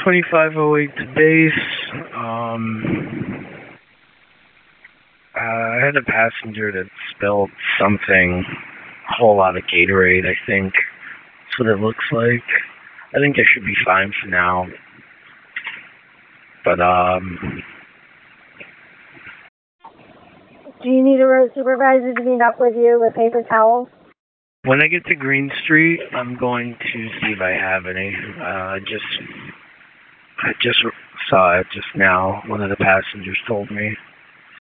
2508 to base. I had a passenger that spilled something, a whole lot of Gatorade, I think. That's what it looks like. I think I should be fine for now. But, do you need a road supervisor to meet up with you with paper towels? when I get to Green Street, I'm going to see if I have any. I just saw it just now. One of the passengers told me.